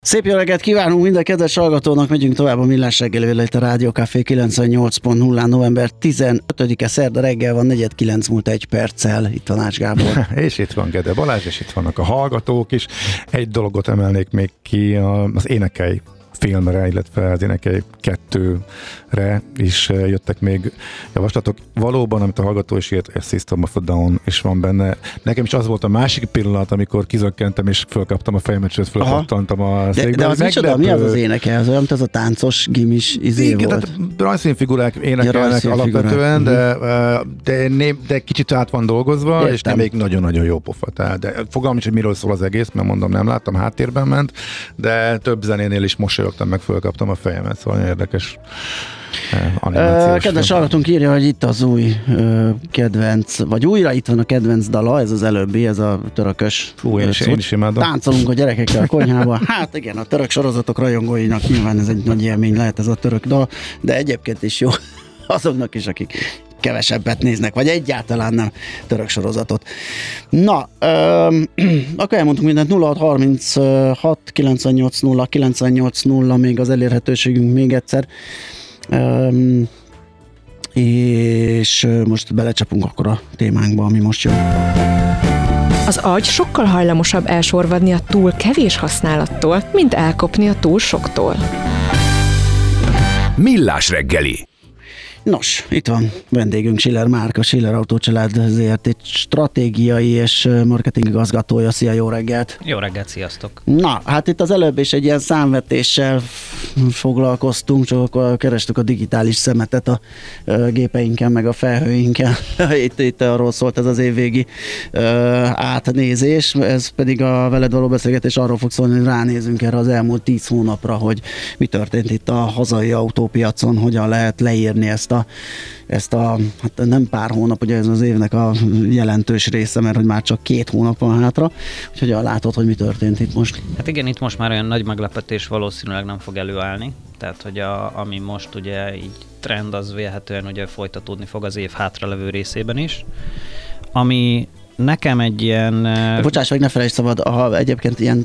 Szép jó reggelt kívánunk minden kedves hallgatónak, megyünk tovább a Millás reggelivel itt a Rádió Café 98.0-án, november 15-e szerda reggel van, 8:49 múlt 1 perccel, itt van Ács Gábor. És itt van Gede Balázs, és itt vannak a hallgatók is. Egy dolgot emelnék még ki, az Énekelj filmre, illetve az Énekelj 2-re is jöttek még javaslatok. Valóban, amit a hallgató is írt, a System of a Down is van benne. Nekem is az volt a másik pillanat, amikor kizökkentem és fölkaptam a fejemet, sőt fölpattantam a székbe. De az micsoda? Mi az Énekelj? Az olyan, mint az a táncos gimis volt? Tehát rajzfilmfigurák énekelnek alapvetően, de kicsit át van dolgozva, értem. És nem még nagyon-nagyon jó pofa. De fogalmam is, hogy miről szól az egész, mert mondom, nem láttam, háttérben ment, de több zenénél is mosolyogtam, meg fölkaptam a fejemet, szóval érdekes kedves hallgatónk írja, hogy itt az új kedvenc, vagy újra itt van a kedvenc dala, ez az előbbi, ez a törökös. Én is imádom. Táncolunk a gyerekekkel a konyhában. Hát igen, a török sorozatok rajongóinak nyilván ez egy nagy élmény lehet ez a török dal, de egyébként is jó azoknak is, akik kevesebbet néznek, vagy egyáltalán nem török sorozatot. Na, akkor elmondtuk mindent, 0636 980 980 még az elérhetőségünk még egyszer. És most belecsapunk akkor a témánkba, ami most jön. Az agy sokkal hajlamosabb elsorvadni a túl kevés használattól, mint elkopni a túl soktól. Millás reggeli. Nos, itt van vendégünk Schiller Márka, Schiller Autócsalád ZRT stratégiai és marketing igazgatója. Szia, jó reggelt! Jó reggelt, sziasztok! Na, hát itt az előbb is egy ilyen számvetéssel foglalkoztunk, csak akkor kerestük a digitális szemetet a gépeinken, meg a felhőinken. Itt arról szólt ez az évvégi átnézés, ez pedig a veled való beszélgetés arról fog szólni, hogy ránézünk erre az elmúlt 10 hónapra, hogy mi történt itt a hazai autópiacon, hogyan lehet leírni ezt a hát nem pár hónap, ugye ez az évnek a jelentős része, mert hogy már csak 2 hónap van hátra, úgyhogy látod, hogy mi történt itt most. Hát igen, itt most már olyan nagy meglepetés valószínűleg nem fog előállni, tehát hogy ami most ugye így trend, az vélhetően ugye folytatódni fog az év hátralevő részében is, ami nekem egy ilyen... Bocsáss meg, ne felejtsd szabad, ha egyébként ilyen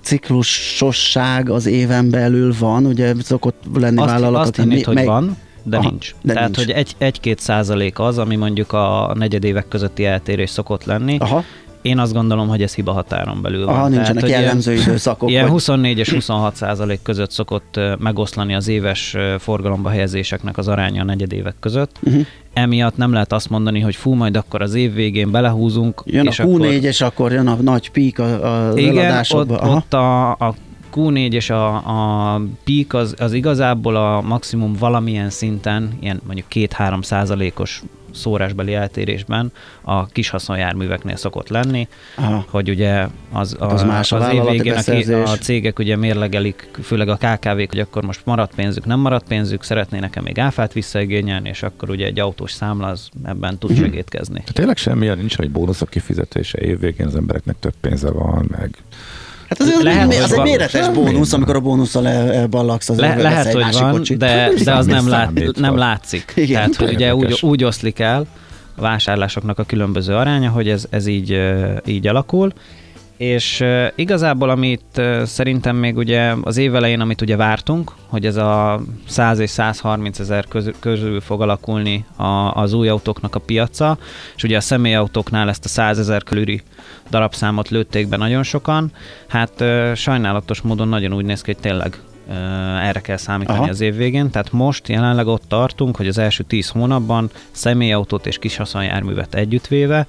ciklusosság az éven belül van, ugye szokott lenni vállalatok. Azt hinnéd, hogy van, de nincs. De tehát, nincs. hogy 1-2% az, ami mondjuk a negyedévek közötti eltérés szokott lenni. Aha. Én azt gondolom, hogy ez hiba határon belül van. Nincsenek jellemző időszakok. Ilyen 24 és 26% között szokott megoszlani az éves forgalomba helyezéseknek az aránya a negyedévek között. Emiatt nem lehet azt mondani, hogy fú, majd akkor az év végén belehúzunk. Jön és a Q4, akkor... és akkor jön a nagy pík az eladásokba. Igen, ott a Q4 és a peak az igazából a maximum valamilyen szinten, ilyen mondjuk 2-3%-os szórásbeli eltérésben a kis haszonjárműveknél szokott lenni, hogy ugye az év végén a cégek ugye mérlegelik, főleg a KKV-k, hogy akkor most maradt pénzük, nem maradt pénzük, szeretnének-e még áfát visszaigényelni, és akkor ugye egy autós számla az ebben tud segítkezni. Tényleg semmilyen nincs, hogy bónuszok kifizetése év végén az embereknek több pénze van, meg... Hát az egy méretes bónusz, amikor a bónusszal elballagsz az lehet, hogy van, kocsit. De az nem látszik. Igen, tehát, hogy ugye úgy oszlik el a vásárlásoknak a különböző aránya, hogy ez így alakul. És igazából, amit szerintem még ugye az év elején, amit ugye vártunk, hogy ez a 100 és 130 ezer közül fog alakulni az új autóknak a piaca, és ugye a személyautóknál ezt a 100 ezer körüli darabszámot lőtték be nagyon sokan. Hát sajnálatos módon nagyon úgy néz ki, hogy tényleg erre kell számítani az év végén. Tehát most jelenleg ott tartunk, hogy az első 10 hónapban személyautót és kishaszonjárművet együttvéve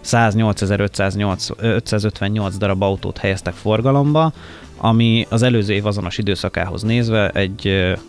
108.558 darab autót helyeztek forgalomba, ami az előző év azonos időszakához nézve egy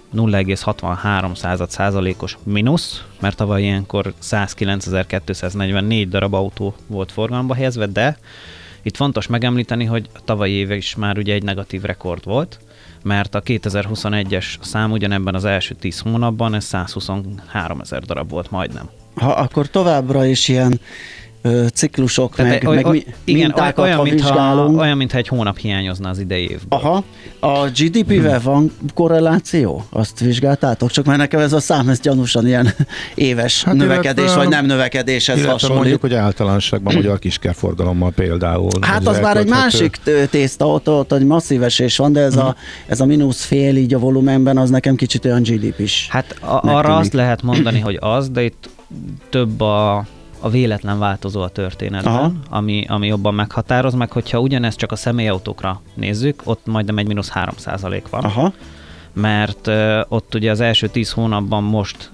0,63%-os mínusz, mert tavaly ilyenkor 109.244 darab autó volt forgalomba helyezve, de itt fontos megemlíteni, hogy a tavalyi éve is már ugye egy negatív rekord volt, mert a 2021-es szám ugyanebben az első 10 hónapban ez 123 000 darab volt majdnem. Ha akkor továbbra is ilyen ciklusok, tehát mintákat, ha vizsgálunk. Olyan, mintha egy hónap hiányozna az idei évből. Aha. A GDP-vel van korreláció? Azt vizsgáltátok? Csak mert nekem ez a szám, ez gyanúsan ilyen éves növekedés, vagy nem növekedéshez hasonlít. Mondjuk, hogy általánosságban magyar kiskerforgalommal például. Hát az már egy másik tészta, ott egy masszív esés van, de ez a mínusz fél így a volumenben, az nekem kicsit olyan GDP-s. Hát arra azt lehet mondani, hogy az, de itt több a véletlen változó a történetben, ami jobban meghatároz, meg hogyha ugyanezt csak a személyautókra nézzük, ott majdnem egy -3% van. Aha. Mert ott ugye az első 10 hónapban most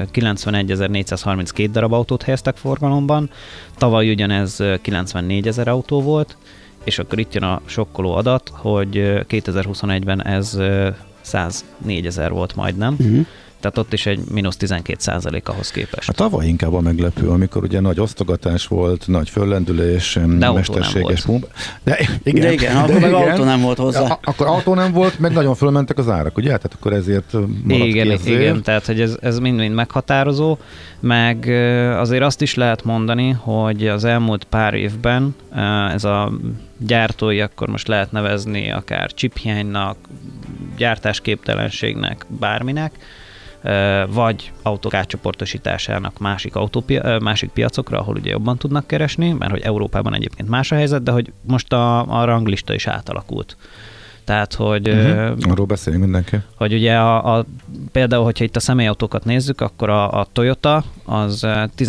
91.432 darab autót helyeztek forgalomban, tavaly ugyanez 94.000 autó volt, és akkor itt jön a sokkoló adat, hogy 2021-ben ez 104.000 volt majdnem. Tehát ott is egy -12% ahhoz képest. A tavaly inkább a meglepő, amikor ugye nagy osztogatás volt, nagy föllendülés, mesterséges pump. De igen, akkor meg autó nem volt hozzá. Akkor autó nem volt, meg nagyon fölmentek az árak, ugye? Tehát akkor ezért maradt ki ezért. Igen, tehát hogy ez mind-mind meghatározó, meg azért azt is lehet mondani, hogy az elmúlt pár évben ez a gyártói, akkor most lehet nevezni akár chiphiánynak, gyártásképtelenségnek, bárminek, vagy autók átcsoportosításának másik piacokra, ahol ugye jobban tudnak keresni, mert hogy Európában egyébként más a helyzet, de hogy most a ranglista is átalakult. Tehát, hogy... Arról beszéljünk mindenki. Hogy ugye például, hogyha itt a személyautókat nézzük, akkor a Toyota az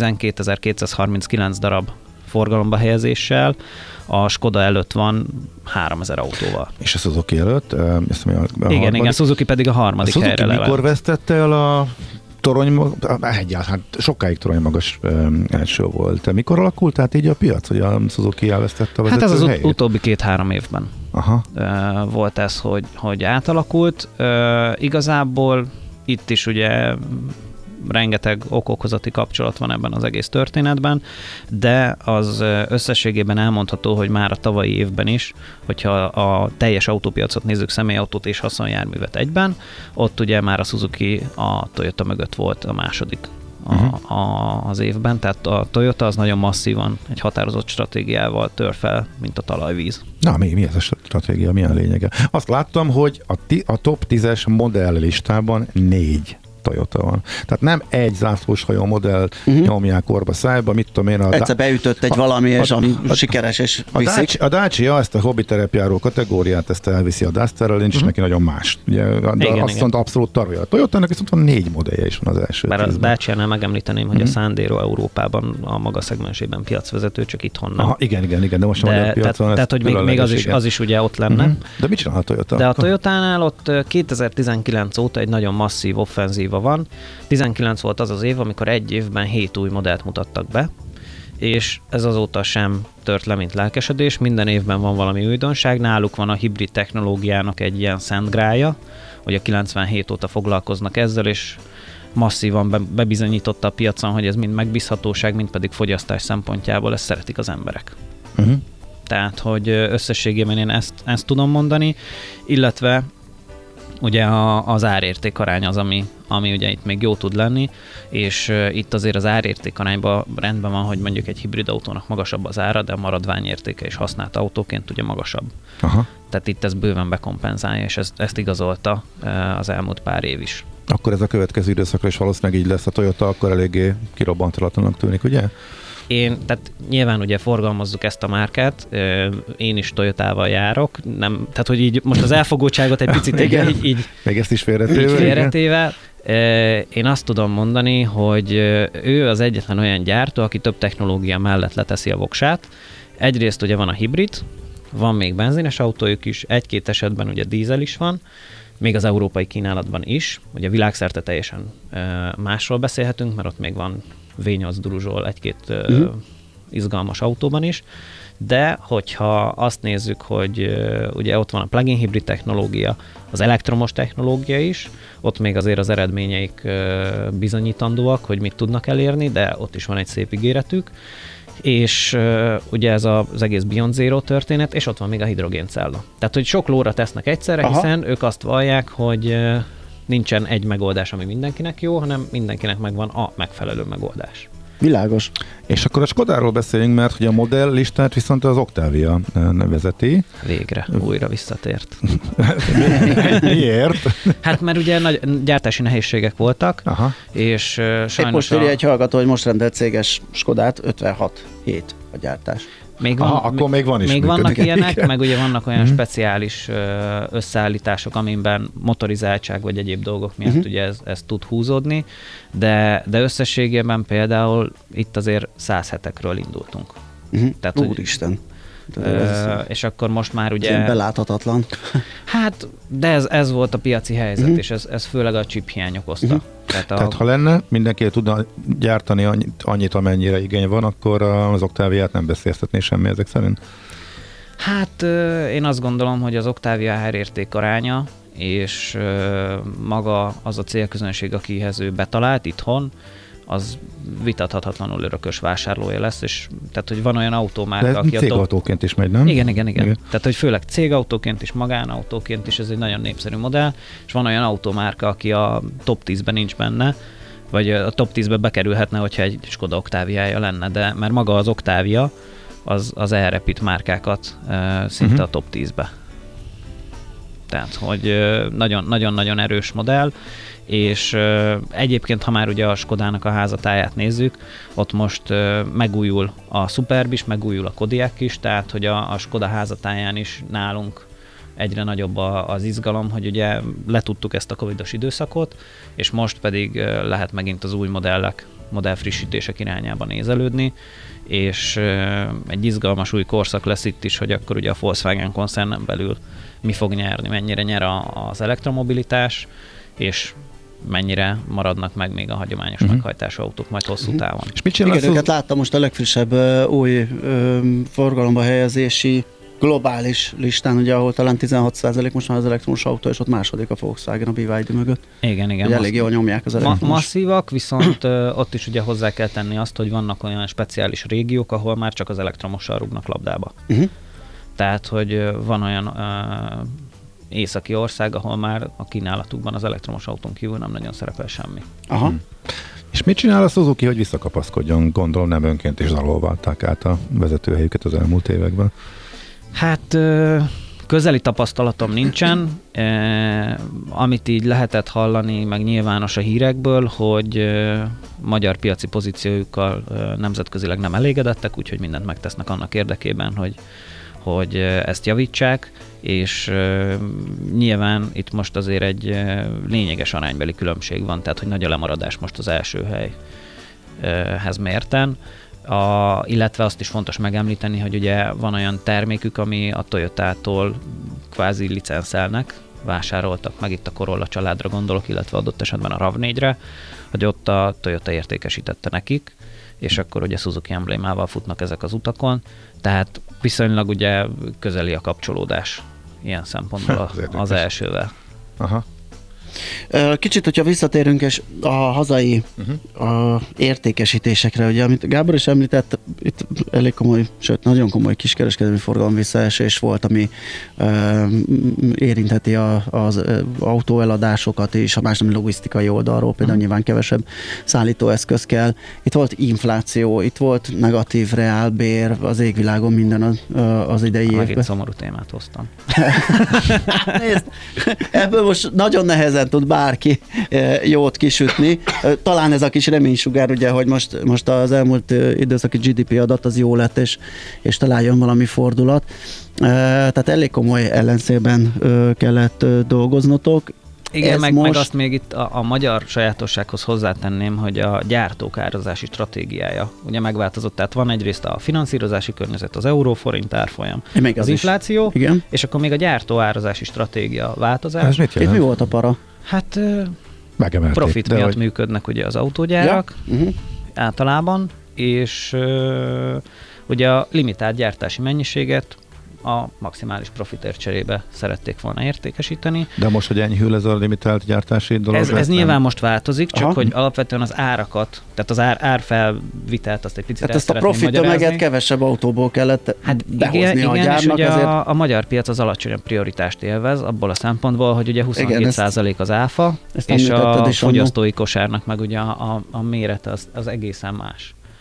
12.239 darab forgalomba helyezéssel, a Skoda előtt van 3000 autóval. És a Suzuki előtt? Igen, a Suzuki pedig a harmadik helyre level. Suzuki mikor vesztette el a egyáltalán sokáig toronymagas első volt. Mikor alakult át így a piac, hogy a Suzuki elvesztette a vezető helyét? Hát ez az utóbbi 2-3 évben volt ez, hogy átalakult. Igazából itt is ugye rengeteg ok-okozati kapcsolat van ebben az egész történetben, de az összességében elmondható, hogy már a tavalyi évben is, hogyha a teljes autópiacot nézzük, személyautót és haszonjárművet egyben, ott ugye már a Suzuki a Toyota mögött volt a második az évben, tehát a Toyota az nagyon masszívan egy határozott stratégiával tör fel, mint a talajvíz. Na, mi ez a stratégia, mi a lényege? Azt láttam, hogy a top 10-es modell listában 4 Toyota van. Tehát nem egy zászlóshajó modellt nyomják orba szájba, mit tudom én. Egyszer beütött egy valami, és ami sikeres, és viszik. A Dacia ezt a hobby terepjáró kategóriát, ezt elviszi a Dusterrel, nincs neki nagyon más. Ugye, azt mondta abszolút tarolja. A Toyotának viszont van 4 modellje is van az első. Bár a Dacia-nál megemlíteném, hogy a Sandero Európában a maga szegmensében piacvezető, csak itthon nem. Igen, de most a magyar piacon. Tehát, hogy még az is ugye ott lenne. De mit csinál a Toyota? De a Toyotánál ott 2019 óta egy nagyon masszív offenzíva van. 19 volt az év, amikor egy évben 7 új modellt mutattak be, és ez azóta sem tört le, mint lelkesedés. Minden évben van valami újdonság. Náluk van a hibrid technológiának egy ilyen szent grája, hogy a 97 óta foglalkoznak ezzel, és masszívan bebizonyította a piacon, hogy ez mind megbízhatóság, mind pedig fogyasztás szempontjából ezt szeretik az emberek. Tehát, hogy összességében én ezt tudom mondani, illetve ugye az árérték arány az, ami ugye itt még jó tud lenni, és itt azért az árérték arányban rendben van, hogy mondjuk egy hibrid autónak magasabb az ára, de a maradványértéke is használt autóként ugye magasabb. Tehát itt ez bőven bekompenzálja, és ezt igazolta az elmúlt pár év is. Akkor ez a következő időszakra is valószínűleg így lesz. A Toyota akkor eléggé kirobbantalatlanak tűnik, ugye? Tehát nyilván ugye forgalmazzuk ezt a márkát, én is Toyotával járok, tehát hogy így most az elfogultságot egy picit így még ezt is félretéve. Én azt tudom mondani, hogy ő az egyetlen olyan gyártó, aki több technológia mellett leteszi a voksát. Egyrészt ugye van a hibrid, van még benzines autójuk is, egy-két esetben ugye dízel is van, még az európai kínálatban is, ugye világszerte teljesen másról beszélhetünk, mert ott még van V8 Druzsol egy-két izgalmas autóban is, de hogyha azt nézzük, hogy ugye ott van a plug-in hibrid technológia, az elektromos technológia is, ott még azért az eredményeik bizonyítandóak, hogy mit tudnak elérni, de ott is van egy szép ígéretük, és ugye ez az egész Beyond Zero történet, és ott van még a hidrogéncella. Tehát, hogy sok lóra tesznek egyszerre, hiszen ők azt vallják, hogy nincsen egy megoldás, ami mindenkinek jó, hanem mindenkinek megvan a megfelelő megoldás. Világos. És akkor a Skodáról beszéljünk, mert hogy a modell listát viszont az Octavia vezeti. Végre, újra visszatért. Miért? Hát mert ugye nagy gyártási nehézségek voltak, és sajnos... Most írja egy hallgató, hogy most rendelt céges Skodát, 56 hét a gyártás. Akkor még van is. Még vannak ilyenek, meg ugye vannak olyan speciális összeállítások, amiben motorizáltság vagy egyéb dolgok miatt ugye ez tud húzódni, de összességében például itt azért 100 hetekről indultunk. Tehát, úristen! És akkor most már ugye... Beláthatatlan. Hát, de ez volt a piaci helyzet, és ez főleg a chip hiány okozta. Tehát ha lenne, mindenki tudna gyártani annyit, amennyire igény van, akkor az Octaviát nem beszélhetné semmi ezek szerint? Hát én azt gondolom, hogy az Octavia árérték aránya, és maga az a célközönség, akihez ő betalált itthon, az vitathatatlanul örökös vásárlója lesz, és tehát, hogy van olyan autómárka, aki cégautóként is megy, nem? Igen. Tehát, hogy főleg cégautóként is, magánautóként is, ez egy nagyon népszerű modell, és van olyan autómárka, aki a top 10-ben nincs benne, vagy a top 10-be bekerülhetne, hogyha egy Skoda Octaviája lenne, de mert maga az Octavia az elrepít márkákat szinte a top 10-be. Tehát, hogy nagyon-nagyon erős modell, és egyébként, ha már ugye a Skodának a házatáját nézzük, ott most megújul a Superb is, megújul a Kodiaq is, tehát hogy a Skoda házatáján is nálunk egyre nagyobb az izgalom, hogy ugye letudtuk ezt a covidos időszakot, és most pedig lehet megint az új modellfrissítések irányába nézelődni, és egy izgalmas új korszak lesz itt is, hogy akkor ugye a Volkswagen koncernen belül mi fog nyerni, mennyire nyer az elektromobilitás, és mennyire maradnak meg még a hagyományos meghajtású autók majd hosszú távon. És mit csinálsz? Igen, őket láttam most a legfrissebb új forgalomba helyezési globális listán, ugye, ahol talán 16% most már az elektromos autó, és ott második a Volkswagen a BYD mögött. Igen. Ugye elég jól nyomják az elektromos. Masszívak, viszont ott is ugye hozzá kell tenni azt, hogy vannak olyan speciális régiók, ahol már csak az elektromossal rúgnak labdába. Tehát, hogy van olyan északi ország, ahol már a kínálatukban az elektromos autón kívül nem nagyon szerepel semmi. Aha. És mit csinál a Suzuki, hogy visszakapaszkodjon? Gondolom nem önként is dalolválták át a vezetőhelyüket az elmúlt években. Hát közeli tapasztalatom nincsen. Amit így lehetett hallani, meg nyilvános a hírekből, hogy magyar piaci pozíciójukkal nemzetközileg nem elégedettek, úgyhogy mindent megtesznek annak érdekében, hogy ezt javítsák, és nyilván itt most azért egy lényeges aránybeli különbség van, tehát hogy nagy a lemaradás most az első helyhez mérten. Illetve azt is fontos megemlíteni, hogy ugye van olyan termékük, ami a Toyotától kvázi licenszelnek, vásároltak meg, itt a Corolla családra gondolok, illetve adott esetben a RAV4-re, hogy ott a Toyota értékesítette nekik, és akkor ugye Suzuki emblémával futnak ezek az utakon, tehát viszonylag ugye közeli a kapcsolódás ilyen szempontból az elsővel. Aha. Kicsit, hogyha visszatérünk és a hazai értékesítésekre, ugye, amit Gábor is említett, itt elég komoly, sőt nagyon komoly kiskereskedelmi forgalom visszaesés volt, ami érintheti az autóeladásokat és a másnap logisztikai oldalról, például nyilván kevesebb szállítóeszköz kell. Itt volt infláció, itt volt negatív reálbér, az égvilágon minden az idei évben. Megint szomorú témát hoztam. Nézd, ebből most nagyon nehezen tud bárki jót kisütni. Talán ez a kis reménysugár, ugye, hogy most az elmúlt időszaki GDP adat az jó lett, és talán jön valami fordulat. Tehát elég komoly ellenszélben kellett dolgoznotok. Igen, meg azt még itt a magyar sajátossághoz hozzátenném, hogy a gyártók árazási stratégiája ugye megváltozott, tehát van egyrészt a finanszírozási környezet, az euró-forint árfolyam, az infláció, és akkor még a gyártó árazási stratégia változás. Itt mi volt a para? Hát megemelték, profit miatt működnek ugye az autógyárak általában, és ugye a limitált gyártási mennyiséget a maximális profitért cserébe szerették volna értékesíteni. De most, hogy enyhül ez a limitált gyártási dolog? Ez nyilván most változik, csak hogy alapvetően az árakat, tehát az árfelvitelt azt egy picit ezt a profittömeget kevesebb autóból kellett behozni a gyárnak. És ugye a magyar piac az alacsonyabb prioritást élvez, abból a szempontból, hogy ugye 22% az áfa, és a fogyasztói kosárnak meg ugye a mérete az egészen más.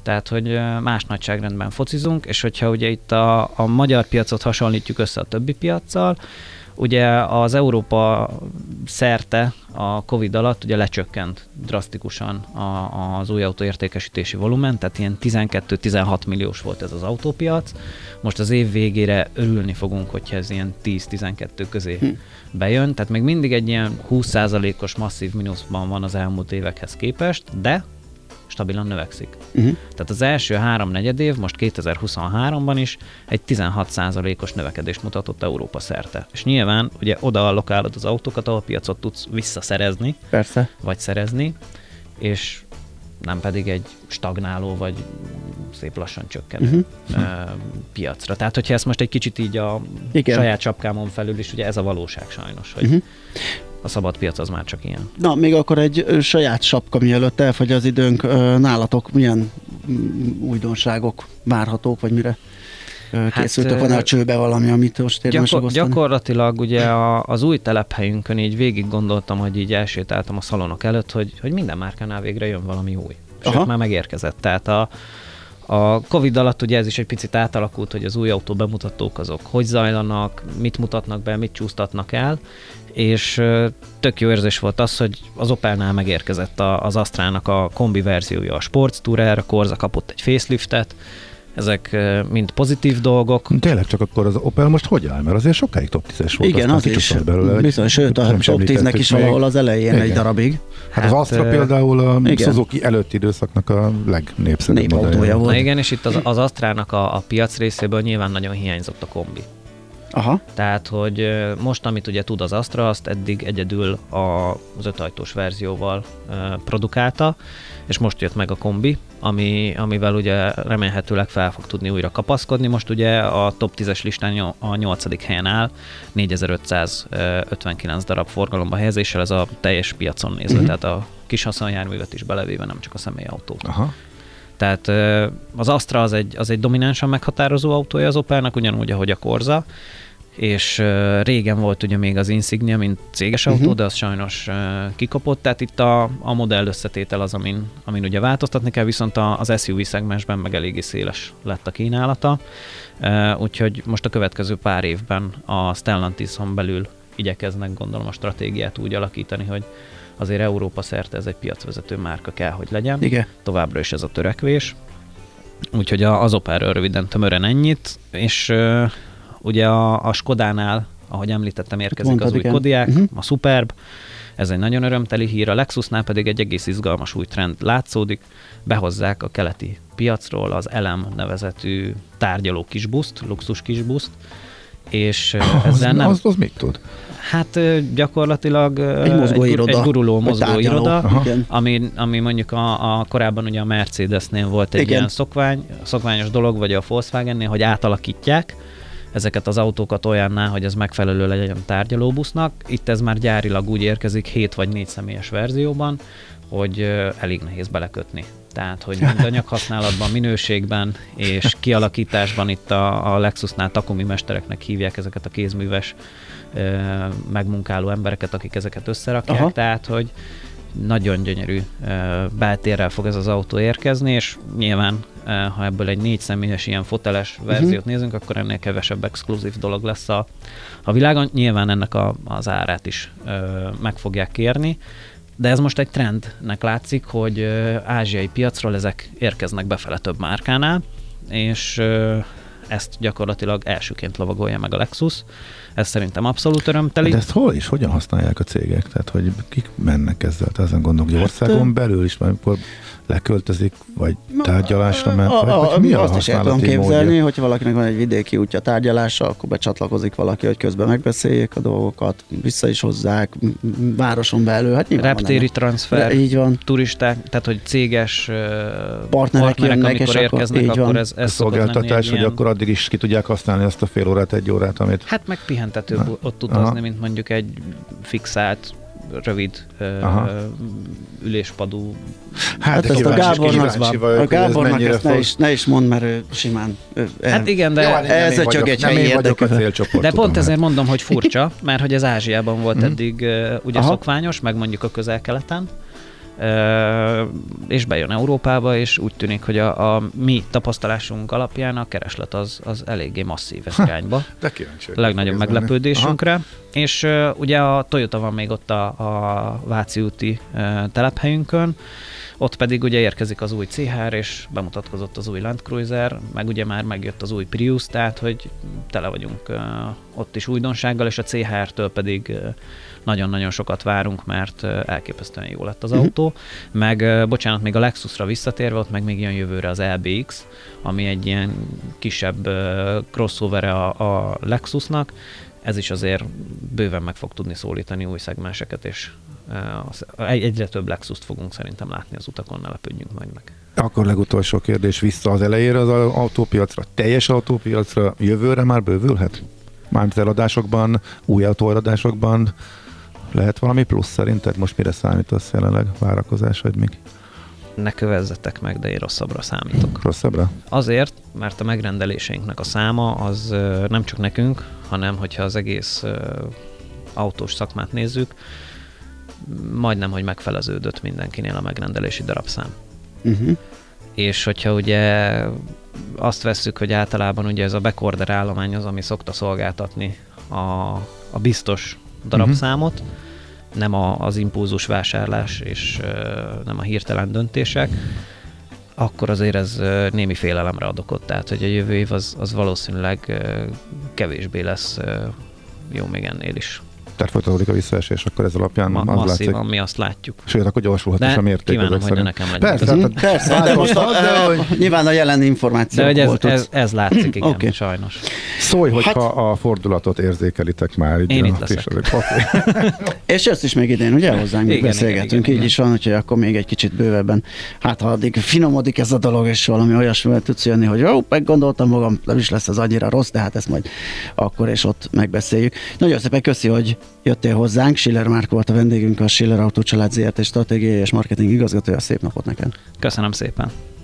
Tehát, hogy más nagyságrendben focizunk, és hogyha ugye itt a magyar piacot hasonlítjuk össze a többi piaccal, ugye az Európa szerte a Covid alatt ugye lecsökkent drasztikusan az új autó értékesítési volumen, tehát ilyen 12-16 milliós volt ez az autópiac. Most az év végére örülni fogunk, hogyha ez ilyen 10-12 közé bejön, tehát még mindig egy ilyen 20%-os masszív mínuszban van az elmúlt évekhez képest, de stabilan növekszik. Tehát az első 3-4 év, most 2023-ban is egy 16%-os növekedést mutatott Európa szerte. És nyilván ugye oda allokálod az autókat, ahol piacot tudsz visszaszerezni, persze, vagy szerezni, és nem pedig egy stagnáló, vagy szép lassan csökkenő piacra. Tehát, hogyha ezt most egy kicsit így a saját sapkámon felül is, ugye ez a valóság sajnos, hogy a szabad piac az már csak ilyen. Na, még akkor egy saját sapka, mielőtt elfogy az időnk, nálatok milyen újdonságok várhatók, vagy mire készültök? Van a csőbe valami, amit most érdemes megosztani? Gyakorlatilag ugye az új telephelyünkön így végig gondoltam, hogy így elsétáltam a szalonok előtt, hogy minden márkánál végre jön valami új. Sőt, már megérkezett. Tehát a Covid alatt ugye ez is egy picit átalakult, hogy az új autó bemutatók azok hogy zajlanak, mit mutatnak be, mit csúsztatnak el, és tök jó érzés volt az, hogy az Opelnál megérkezett az Astrának a kombi verziója, a Sports Tourer, a Corsa kapott egy faceliftet, ezek mind pozitív dolgok. Tényleg csak akkor az Opel most hogy áll? Mert azért sokáig top 10-es volt. Igen, az is. Bizony, sőt, a top 10-nek is valahol az elején egy darabig. Hát az Astra például a Suzuki előtti időszaknak a legnépszerűbb autója volt. Na igen, és itt az Astrának a piac részéből nyilván nagyon hiányzott a kombi. Aha. Tehát, hogy most, amit ugye tud az Astra, azt eddig egyedül az 5-ajtós verzióval produkálta, és most jött meg a kombi, amivel ugye remélhetőleg fel fog tudni újra kapaszkodni. Most ugye a top 10-es listán a 8. helyen áll, 4559 darab forgalomba helyezéssel, ez a teljes piacon nézve, tehát a kis haszonjárművet is belevéve, nem csak a személyautót. Aha. Tehát az Astra az egy dominánsan meghatározó autója az Opelnak, ugyanúgy, ahogy a Corsa, és régen volt ugye még az Insignia, mint céges autó, de az sajnos kikopott, tehát itt a modell összetétel az, amin ugye változtatni kell, viszont az SUV szegmensben meg eléggé széles lett a kínálata, úgyhogy most a következő pár évben a Stellantison belül igyekeznek, gondolom, a stratégiát úgy alakítani, hogy azért Európa szerte ez egy piacvezető márka kell, hogy legyen. Igen. Továbbra is ez a törekvés. Úgyhogy az Opelről röviden tömören ennyit, és ugye a Skodánál, ahogy említettem, érkezik az új Kodiaq, a Superb, ez egy nagyon örömteli hír, a Lexusnál pedig egy egész izgalmas új trend látszódik, behozzák a keleti piacról az Elem nevezetű tárgyaló kisbuszt, luxus kisbuszt, és ezzel nem... Az mit tud? Hát gyakorlatilag egy guruló mozgóiroda, ami mondjuk korábban ugye a Mercedesnél volt egy ilyen szokványos dolog, vagy a Volkswagennél, hogy átalakítják ezeket az autókat olyanná, hogy ez megfelelő legyen tárgyalóbusznak. Itt ez már gyárilag úgy érkezik 7 vagy 4 személyes verzióban, hogy elég nehéz belekötni. Tehát, hogy mind anyaghasználatban, minőségben és kialakításban itt a Lexusnál Takumi mestereknek hívják ezeket a kézműves megmunkáló embereket, akik ezeket összerakják. Aha. Tehát, hogy nagyon gyönyörű beltérrel fog ez az autó érkezni, és nyilván, ha ebből egy 4 személyes ilyen foteles verziót nézünk, akkor ennél kevesebb exkluzív dolog lesz a világon. Nyilván ennek az árát is meg fogják kérni, de ez most egy trendnek látszik, hogy ázsiai piacról ezek érkeznek befele több márkánál, és ezt gyakorlatilag elsőként lovagolja meg a Lexus. Ez szerintem abszolút örömteli. De ezt hol is, hogyan használják a cégek? Tehát, hogy kik mennek ezzel? Tehát ezen gondolom, hogy országon belül is, amikor leköltözik, vagy tárgyalásra ment, vagy mi azt is el tudom képzelni, hogyha valakinek van egy vidéki útja tárgyalása, akkor becsatlakozik valaki, hogy közben megbeszéljék a dolgokat, vissza is hozzák, városon belül. Hát reptéri transfer, így van. Turisták, tehát hogy céges partnerek jönnek, amikor érkeznek, akkor ez szolgáltatás, hogy akkor addig is ki tudják használni azt a fél órát, egy órát, amit... Hát meg pihentetőbb ott utazni, mint mondjuk egy fixált, rövid üléspadú. Hát ezt a Gábornak ezt ne is mondd, mert ő simán... Hát igen, de ez csak egy helyi érdekű. De pont ezért mondom, hogy furcsa, mert hogy ez Ázsiában volt eddig ugye szokványos, meg mondjuk a Közel-Keleten, és bejön Európába, és úgy tűnik, hogy a mi tapasztalásunk alapján a kereslet az eléggé masszív ez irányba. De kíváncsi. Legnagyobb meglepődésünkre. Aha. És ugye a Toyota van még ott a Váci úti telephelyünkön, ott pedig ugye érkezik az új CHR, és bemutatkozott az új Land Cruiser, meg ugye már megjött az új Prius, tehát hogy tele vagyunk ott is újdonsággal, és a CHR-től pedig nagyon-nagyon sokat várunk, mert elképesztően jó lett az autó. Meg, bocsánat, még a Lexusra visszatérve, ott meg még jön jövőre az LBX, ami egy ilyen kisebb crossover a Lexusnak. Ez is azért bőven meg fog tudni szólítani új szegmenseket, és egyre több Lexust fogunk szerintem látni az utakon, ne lepődjünk majd meg. Akkor legutolsó kérdés vissza az elejére az autópiacra, teljes autópiacra jövőre már bővülhet? Mármint eladásokban, új autóeladásokban lehet valami plusz szerinted? Most mire számítasz jelenleg? Várakozásaid még? Ne kövezzetek meg, de én rosszabbra számítok. Rosszabbra? Azért, mert a megrendeléseinknek a száma az nem csak nekünk, hanem hogyha az egész autós szakmát nézzük, majdnem, hogy megfeleződött mindenkinél a megrendelési darabszám. És hogyha ugye azt vesszük, hogy általában ugye ez a backorder állomány az, ami szokta szolgáltatni a biztos darabszámot, nem az impulzus vásárlás és nem a hirtelen döntések, akkor azért ez némi félelemre ad okot. Tehát, hogy a jövő év az valószínűleg kevésbé lesz jó még ennél is. Tehát folytatódik a visszaesés, akkor ez alapján masszívan mi azt látjuk. Sőt, akkor gyorsulhat is a mérték. Kívánom, hogy nekem legyen. Persze, de most nyilván a jelen információk de volt. Ez látszik, igen, okay. Sajnos. Szólj, hogyha a fordulatot érzékelitek már. Én itt leszek. És ezt is még idén, ugye, hozzánk beszélgetünk. Így is van, hogy akkor még egy kicsit bővebben, hát ha addig finomodik ez a dolog, és valami olyasmivel tudsz jönni, hogy jó, meggondoltam magam, nem is lesz ez annyira rossz, de hát ezt majd akkor és ott megbeszéljük. Nagyon szépen köszi, hogy jöttél hozzánk. Schiller Márk volt a vendégünk, a Schiller Autó Család ZRT stratégiai és marketing igazgatója. Szép napot neked! Köszönöm szépen!